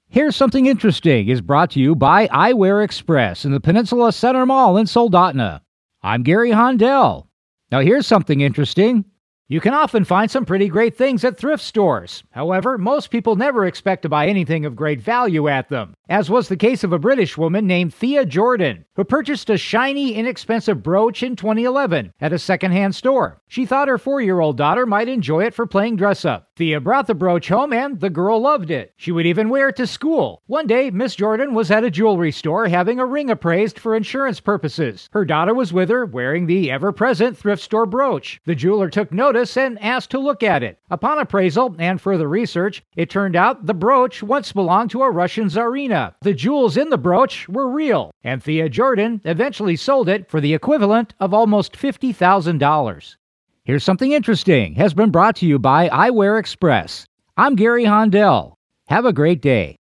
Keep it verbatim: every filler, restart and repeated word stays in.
Here's Something Interesting is brought to you by Eyewear Express in the Peninsula Center Mall in Soldotna. I'm Gary Hondell. Now here's something interesting. You can often find some pretty great things at thrift stores. However, most people never expect to buy anything of great value at them, as was the case of a British woman named Thea Jordan, who purchased a shiny, inexpensive brooch in twenty eleven at a secondhand store. She thought her four-year-old daughter might enjoy it for playing dress-up. Thea brought the brooch home and the girl loved it. She would even wear it to school. One day, Miss Jordan was at a jewelry store having a ring appraised for insurance purposes. Her daughter was with her, wearing the ever-present thrift store brooch. The jeweler took notice and asked to look at it. Upon appraisal and further research, it turned out the brooch once belonged to a Russian Tsarina. The jewels in the brooch were real, and Thea Jordan eventually sold it for the equivalent of almost fifty thousand dollars. Here's Something Interesting has been brought to you by Eyewear Express. I'm Gary Hondell. Have a great day.